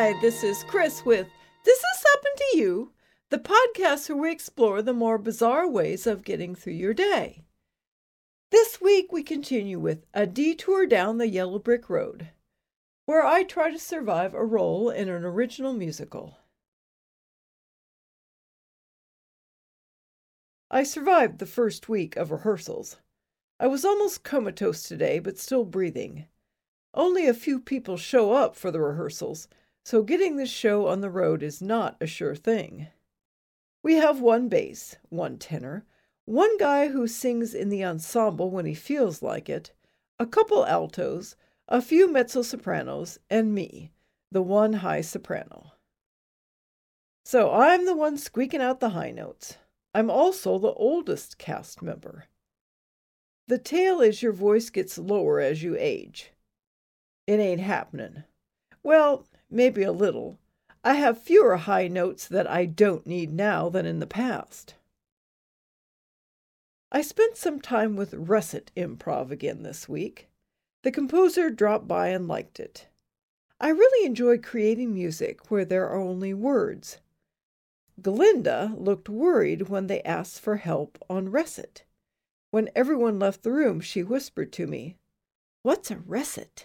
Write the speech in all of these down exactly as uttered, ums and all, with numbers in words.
Hi, this is Chris with Does This Happen to You? The podcast where we explore the more bizarre ways of getting through your day. This week we continue with A Detour Down the Yellow Brick Road, where I try to survive a role in an original musical. I survived the first week of rehearsals. I was almost comatose today, but still breathing. Only a few people show up for the rehearsals, so getting this show on the road is not a sure thing. We have one bass, one tenor, one guy who sings in the ensemble when he feels like it, a couple altos, a few mezzo-sopranos, and me, the one high soprano. So I'm the one squeaking out the high notes. I'm also the oldest cast member. The tale is your voice gets lower as you age. It ain't happening. Well, maybe a little. I have fewer high notes that I don't need now than in the past. I spent some time with Russet Improv again this week. The composer dropped by and liked it. I really enjoy creating music where there are only words. Glinda looked worried when they asked for help on Russet. When everyone left the room, she whispered to me, "What's a russet?"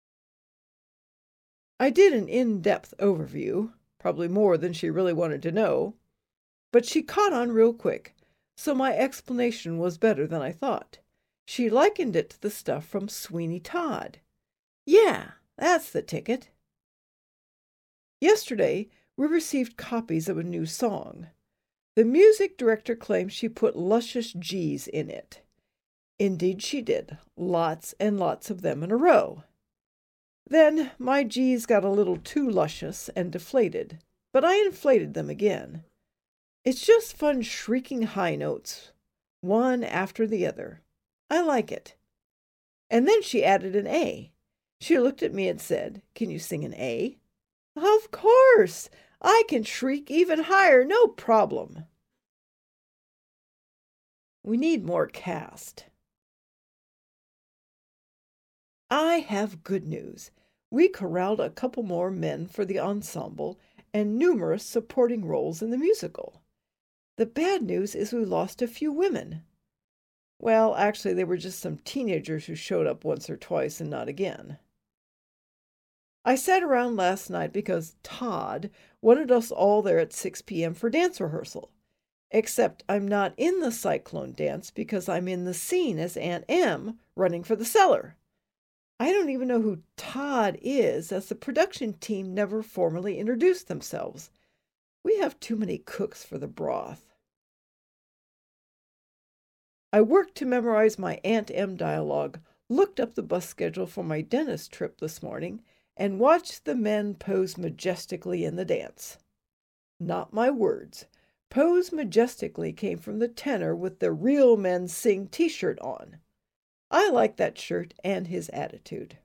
I did an in-depth overview, probably more than she really wanted to know, but she caught on real quick, so my explanation was better than I thought. She likened it to the stuff from Sweeney Todd. Yeah, that's the ticket. Yesterday, we received copies of a new song. The music director claims she put luscious G's in it. Indeed she did, lots and lots of them in a row. Then my G's got a little too luscious and deflated, but I inflated them again. It's just fun shrieking high notes, one after the other. I like it. And then she added an A. She looked at me and said, "Can you sing an A?" Of course! I can shriek even higher, no problem. We need more cast. I have good news. We corralled a couple more men for the ensemble and numerous supporting roles in the musical. The bad news is we lost a few women. Well, actually, they were just some teenagers who showed up once or twice and not again. I sat around last night because Todd wanted us all there at six p.m. for dance rehearsal. Except I'm not in the Cyclone dance because I'm in the scene as Aunt Em running for the cellar. I don't even know who Todd is, as the production team never formally introduced themselves. We have too many cooks for the broth. I worked to memorize my Aunt Em dialogue, looked up the bus schedule for my dentist trip this morning, and watched the men pose majestically in the dance. Not my words. Pose majestically came from the tenor with the Real Men Sing t-shirt on. I like that shirt and his attitude.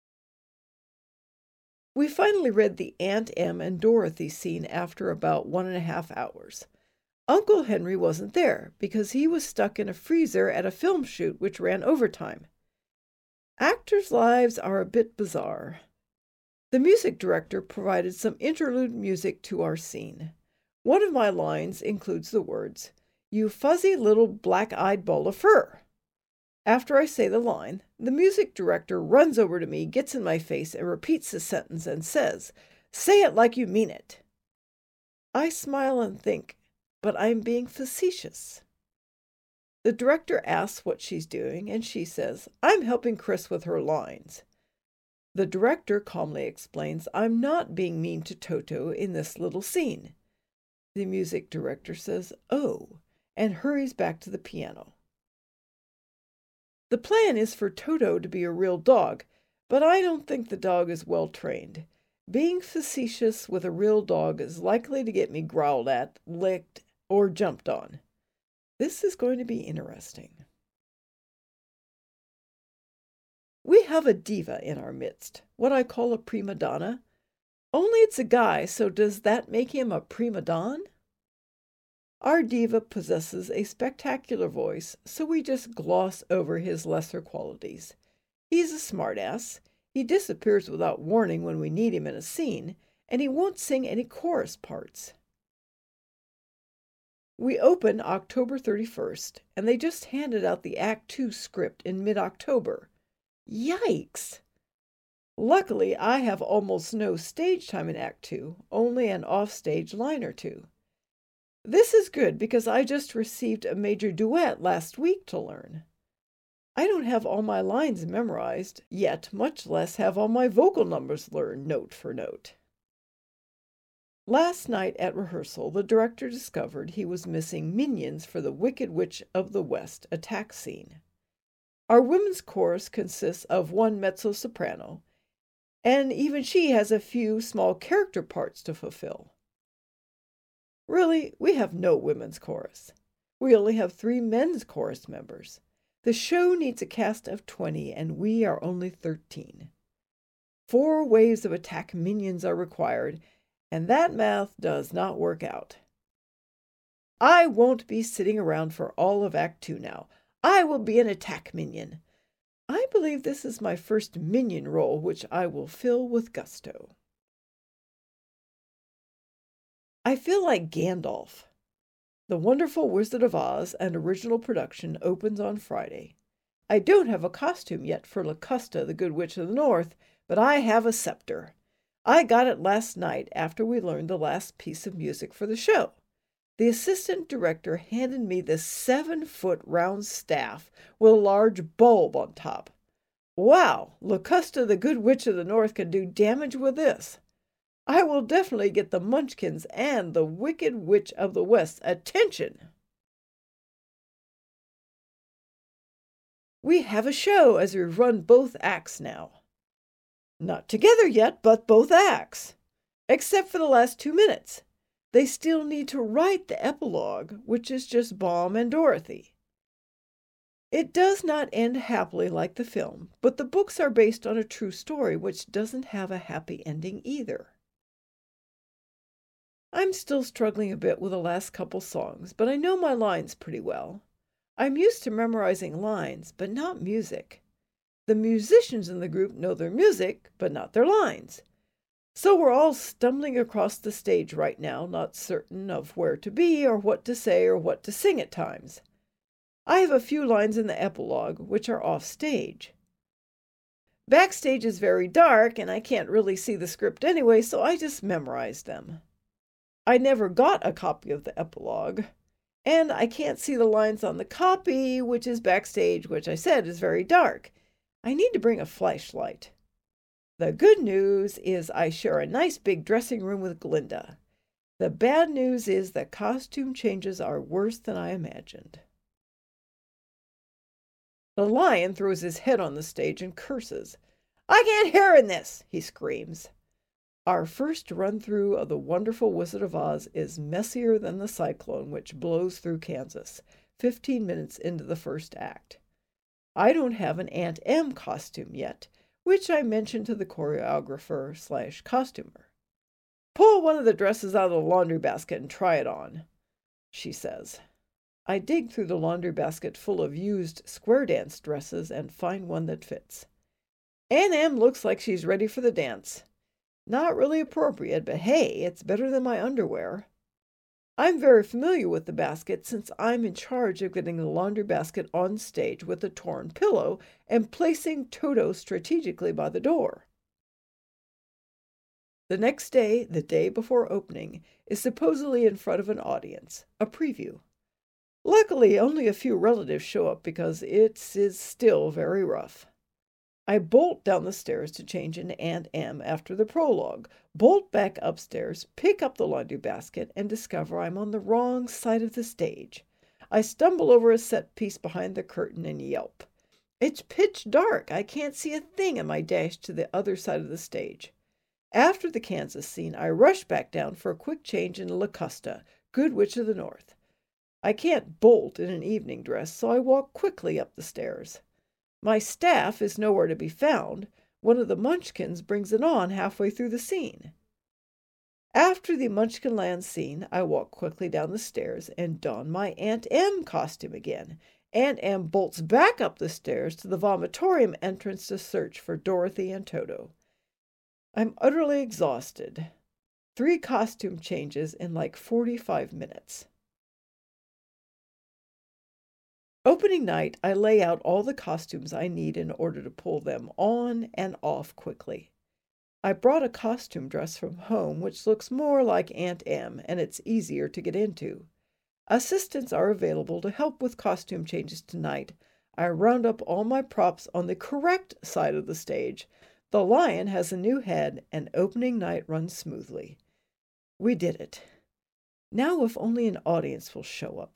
We finally read the Aunt Em and Dorothy scene after about one and a half hours. Uncle Henry wasn't there because he was stuck in a freezer at a film shoot which ran overtime. Actors' lives are a bit bizarre. The music director provided some interlude music to our scene. One of my lines includes the words, "You fuzzy little black-eyed ball of fur." After I say the line, the music director runs over to me, gets in my face, and repeats the sentence and says, "Say it like you mean it." I smile and think, but I'm being facetious. The director asks what she's doing, and she says, "I'm helping Chris with her lines." The director calmly explains, "I'm not being mean to Toto in this little scene." The music director says, "Oh," and hurries back to the piano. The plan is for Toto to be a real dog, but I don't think the dog is well trained. Being facetious with a real dog is likely to get me growled at, licked, or jumped on. This is going to be interesting. We have a diva in our midst, what I call a prima donna. Only it's a guy, so does that make him a prima donne? Our diva possesses a spectacular voice, so we just gloss over his lesser qualities. He's a smartass. He disappears without warning when we need him in a scene, and he won't sing any chorus parts. We open October thirty-first, and they just handed out the Act Two script in mid-October. Yikes! Luckily, I have almost no stage time in Act Two, only an off-stage line or two. This is good because I just received a major duet last week to learn. I don't have all my lines memorized yet, much less have all my vocal numbers learned note for note. Last night at rehearsal, the director discovered he was missing minions for the Wicked Witch of the West attack scene. Our women's chorus consists of one mezzo-soprano, and even she has a few small character parts to fulfill. Really, we have no women's chorus. We only have three men's chorus members. The show needs a cast of twenty, and we are only thirteen. Four waves of attack minions are required, and that math does not work out. I won't be sitting around for all of Act Two now. I will be an attack minion. I believe this is my first minion role, which I will fill with gusto. I feel like Gandalf. The Wonderful Wizard of Oz, an original production, opens on Friday. I don't have a costume yet for Locusta, the Good Witch of the North, but I have a scepter. I got it last night after we learned the last piece of music for the show. The assistant director handed me this seven-foot round staff with a large bulb on top. Wow, Locusta, the Good Witch of the North, can do damage with this. I will definitely get the Munchkins and the Wicked Witch of the West attention. We have a show as we run both acts now. Not together yet, but both acts. Except for the last two minutes. They still need to write the epilogue, which is just Baum and Dorothy. It does not end happily like the film, but the books are based on a true story which doesn't have a happy ending either. I'm still struggling a bit with the last couple songs, but I know my lines pretty well. I'm used to memorizing lines, but not music. The musicians in the group know their music, but not their lines. So we're all stumbling across the stage right now, not certain of where to be or what to say or what to sing at times. I have a few lines in the epilogue, which are off stage. Backstage is very dark, and I can't really see the script anyway, so I just memorized them. I never got a copy of the epilogue, and I can't see the lines on the copy, which is backstage, which I said is very dark. I need to bring a flashlight. The good news is I share a nice big dressing room with Glinda. The bad news is that costume changes are worse than I imagined. The lion throws his head on the stage and curses. "I can't hear in this," he screams. Our first run-through of The Wonderful Wizard of Oz is messier than the cyclone which blows through Kansas, fifteen minutes into the first act. I don't have an Aunt Em costume yet, which I mentioned to the choreographer slash costumer. "Pull one of the dresses out of the laundry basket and try it on," she says. I dig through the laundry basket full of used square dance dresses and find one that fits. Aunt Em looks like she's ready for the dance. Not really appropriate, but hey, it's better than my underwear. I'm very familiar with the basket since I'm in charge of getting the laundry basket on stage with a torn pillow and placing Toto strategically by the door. The next day, the day before opening, is supposedly in front of an audience, a preview. Luckily, only a few relatives show up because it is still very rough. I bolt down the stairs to change into Aunt Em after the prologue, bolt back upstairs, pick up the laundry basket, and discover I'm on the wrong side of the stage. I stumble over a set piece behind the curtain and yelp. It's pitch dark. I can't see a thing in my dash to the other side of the stage. After the Kansas scene, I rush back down for a quick change into Locusta, Good Witch of the North. I can't bolt in an evening dress, so I walk quickly up the stairs. My staff is nowhere to be found. One of the Munchkins brings it on halfway through the scene. After the Munchkinland scene, I walk quickly down the stairs and don my Aunt Em costume again. Aunt Em bolts back up the stairs to the vomitorium entrance to search for Dorothy and Toto. I'm utterly exhausted. Three costume changes in like forty-five minutes. Opening night, I lay out all the costumes I need in order to pull them on and off quickly. I brought a costume dress from home, which looks more like Aunt Em, and it's easier to get into. Assistants are available to help with costume changes tonight. I round up all my props on the correct side of the stage. The lion has a new head, and opening night runs smoothly. We did it. Now if only an audience will show up.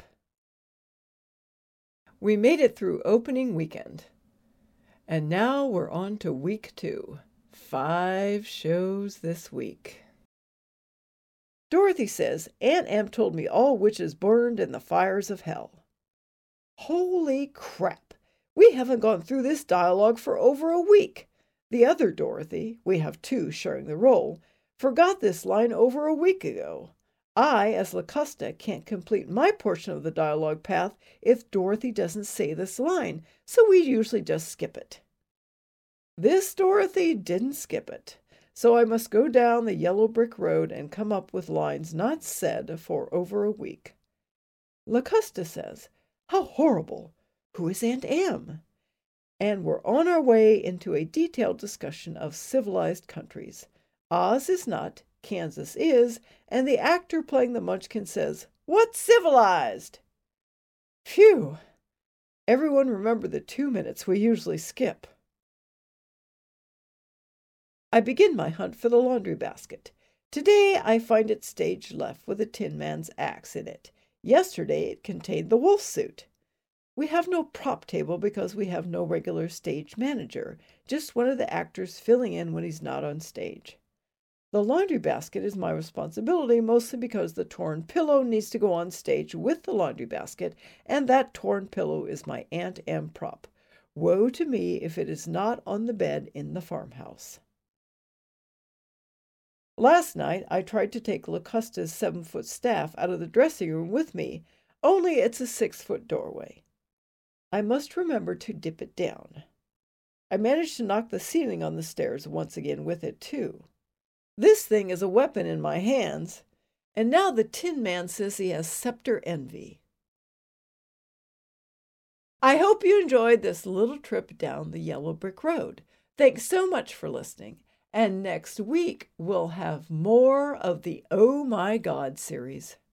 We made it through opening weekend. And now we're on to week two. Five shows this week. Dorothy says, Aunt Em told me all witches burned in the fires of hell. Holy crap! We haven't gone through this dialogue for over a week. The other Dorothy, we have two sharing the role, forgot this line over a week ago. I, as Locusta, can't complete my portion of the dialogue path if Dorothy doesn't say this line, so we usually just skip it. This Dorothy didn't skip it, so I must go down the yellow brick road and come up with lines not said for over a week. Locusta says, How horrible! Who is Aunt Em? And we're on our way into a detailed discussion of civilized countries. Oz is not, Kansas is, and the actor playing the Munchkin says, What's civilized? Phew! Everyone remember the two minutes we usually skip. I begin my hunt for the laundry basket. Today I find it stage left with a Tin Man's axe in it. Yesterday it contained the wolf suit. We have no prop table because we have no regular stage manager, just one of the actors filling in when he's not on stage. The laundry basket is my responsibility mostly because the torn pillow needs to go on stage with the laundry basket, and that torn pillow is my Aunt Em prop. Woe to me if it is not on the bed in the farmhouse. Last night I tried to take Locusta's seven-foot staff out of the dressing room with me, only it's a six-foot doorway. I must remember to dip it down. I managed to knock the ceiling on the stairs once again with it, too. This thing is a weapon in my hands, and now the Tin Man says he has scepter envy. I hope you enjoyed this little trip down the yellow brick road. Thanks so much for listening. And next week, we'll have more of the Oh My God series.